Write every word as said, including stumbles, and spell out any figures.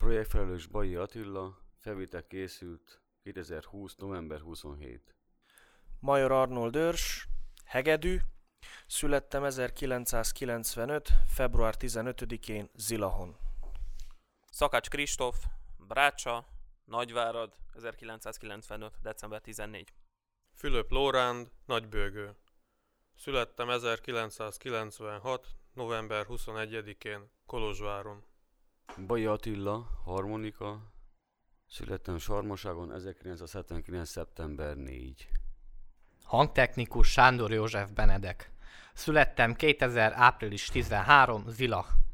Projektfelelős Bajai Attila, felvétel készült kétezer-húsz. november huszonhetedike. Major Arnold őrs, hegedű, születtem ezerkilencszázkilencvenöt. február tizenötödikén Zilahon. Szakács Kristóf, Brácsa, Nagyvárad, ezerkilencszázkilencvenöt. december tizennegyedike. Fülöp Lóránd, Nagybőgő. Születtem ezerkilencszázkilencvenhat. november huszonegyedikén Kolozsváron. Bajai Attila, harmonika, születtem Sarmaságon ezerkilencszázhetvenkilenc. szeptember negyedike. Hangtechnikus Sándor József Benedek. Születtem kétezer. április tizenharmadika. Zila.